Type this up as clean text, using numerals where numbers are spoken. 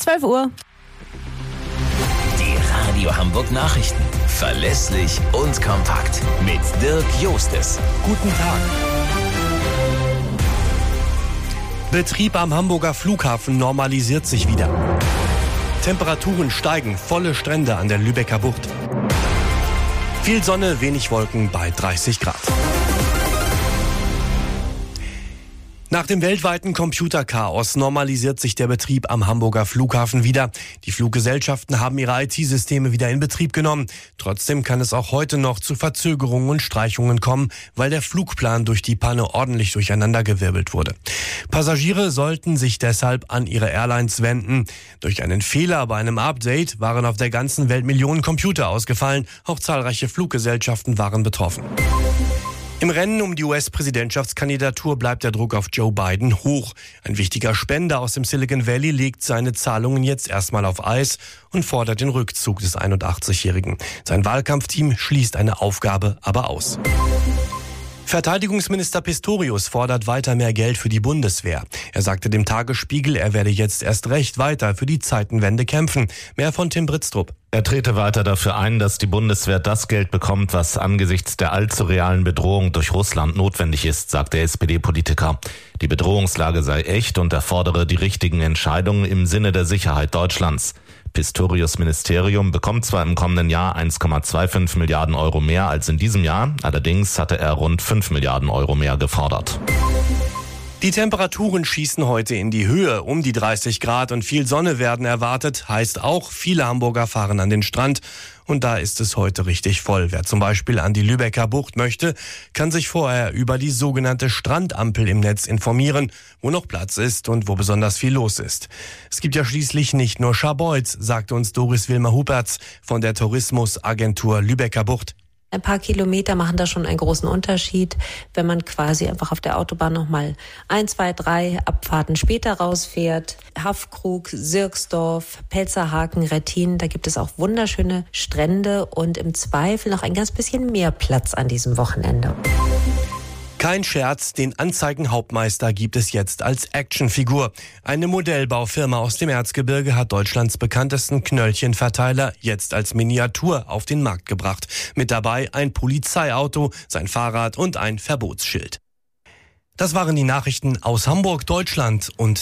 12 Uhr. Die Radio Hamburg Nachrichten. Verlässlich und kompakt. Mit Dirk Jostes. Guten Tag. Betrieb am Hamburger Flughafen normalisiert sich wieder. Temperaturen steigen, volle Strände an der Lübecker Bucht. Viel Sonne, wenig Wolken bei 30 Grad. Nach dem weltweiten Computerchaos normalisiert sich der Betrieb am Hamburger Flughafen wieder. Die Fluggesellschaften haben ihre IT-Systeme wieder in Betrieb genommen. Trotzdem kann es auch heute noch zu Verzögerungen und Streichungen kommen, weil der Flugplan durch die Panne ordentlich durcheinandergewirbelt wurde. Passagiere sollten sich deshalb an ihre Airlines wenden. Durch einen Fehler bei einem Update waren auf der ganzen Welt Millionen Computer ausgefallen. Auch zahlreiche Fluggesellschaften waren betroffen. Im Rennen um die US-Präsidentschaftskandidatur bleibt der Druck auf Joe Biden hoch. Ein wichtiger Spender aus dem Silicon Valley legt seine Zahlungen jetzt erstmal auf Eis und fordert den Rückzug des 81-Jährigen. Sein Wahlkampfteam schließt eine Aufgabe aber aus. Verteidigungsminister Pistorius fordert weiter mehr Geld für die Bundeswehr. Er sagte dem Tagesspiegel, er werde jetzt erst recht weiter für die Zeitenwende kämpfen. Mehr von Tim Britztrup. Er trete weiter dafür ein, dass die Bundeswehr das Geld bekommt, was angesichts der allzu realen Bedrohung durch Russland notwendig ist, sagt der SPD-Politiker. Die Bedrohungslage sei echt und er fordere die richtigen Entscheidungen im Sinne der Sicherheit Deutschlands. Pistorius Ministerium bekommt zwar im kommenden Jahr 1,25 Milliarden Euro mehr als in diesem Jahr, allerdings hatte er rund 5 Milliarden Euro mehr gefordert. Die Temperaturen schießen heute in die Höhe, um die 30 Grad und viel Sonne werden erwartet, heißt auch, viele Hamburger fahren an den Strand und da ist es heute richtig voll. Wer zum Beispiel an die Lübecker Bucht möchte, kann sich vorher über die sogenannte Strandampel im Netz informieren, wo noch Platz ist und wo besonders viel los ist. Es gibt ja schließlich nicht nur Scharbeutz, sagte uns Doris Wilmer-Huberts von der Tourismusagentur Lübecker Bucht. Ein paar Kilometer machen da schon einen großen Unterschied, wenn man quasi einfach auf der Autobahn nochmal 1, 2, 3 Abfahrten später rausfährt. Haffkrug, Sirksdorf, Pelzerhaken, Rettin, da gibt es auch wunderschöne Strände und im Zweifel noch ein ganz bisschen mehr Platz an diesem Wochenende. Kein Scherz, den Anzeigenhauptmeister gibt es jetzt als Actionfigur. Eine Modellbaufirma aus dem Erzgebirge hat Deutschlands bekanntesten Knöllchenverteiler jetzt als Miniatur auf den Markt gebracht. Mit dabei ein Polizeiauto, sein Fahrrad und ein Verbotsschild. Das waren die Nachrichten aus Hamburg, Deutschland und